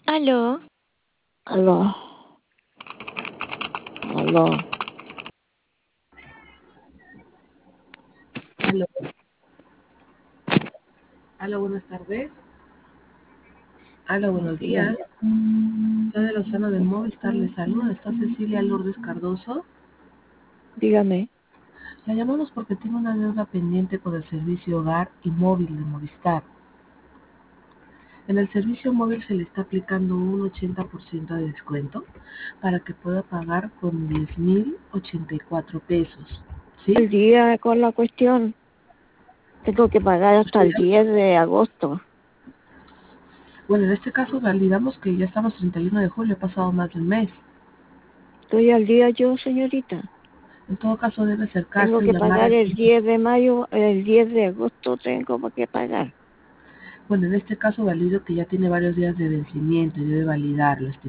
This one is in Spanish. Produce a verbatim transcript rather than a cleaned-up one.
Aló. Aló. Aló. Aló. Aló, buenas tardes. Aló, buenos días. Dígame. Soy de Lozano de Movistar, le saluda. ¿Está Cecilia Lourdes Cardoso? Dígame. La llamamos porque tiene una deuda pendiente con el servicio hogar y móvil de Movistar. En el servicio móvil se le está aplicando un ochenta por ciento de descuento para que pueda pagar con diez mil ochenta y cuatro pesos. ¿Sí? El día con la cuestión. Tengo que pagar hasta el diez de agosto. Bueno, en este caso validamos que ya estamos treinta y uno de julio, ha pasado más de un mes. Estoy al día yo, señorita. En todo caso debe Tengo acercarse y que llamar pagar al el centro. diez de mayo, el diez de agosto tengo que pagar. Bueno, en este caso valido que ya tiene varios días de vencimiento y debe validarlo,